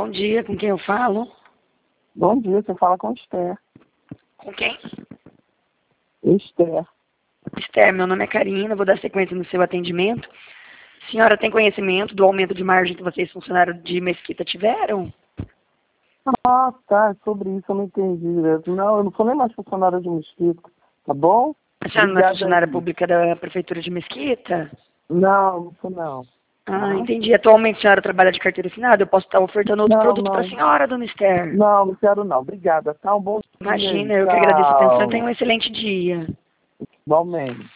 Bom dia, com quem eu falo? Bom dia, você fala com Esther. Com quem? Esther. Esther, meu nome é Karina, vou dar sequência no seu atendimento. Senhora tem conhecimento do aumento de margem que vocês, funcionários de Mesquita, tiveram? Ah, tá, sobre isso eu não entendi direito. Não, eu não sou nem mais funcionária de Mesquita, tá bom? A senhora não é Obrigada funcionária aí. pública da Prefeitura de Mesquita? Não sou não. Ah, entendi. Atualmente a senhora trabalha de carteira assinada? Eu posso estar ofertando outro produto para a Não. senhora, dona Esther? Não quero não. Obrigada, tá? Um bom dia aí. Imagina, eu que agradeço a atenção e tenha Tchau. um excelente dia. Igualmente.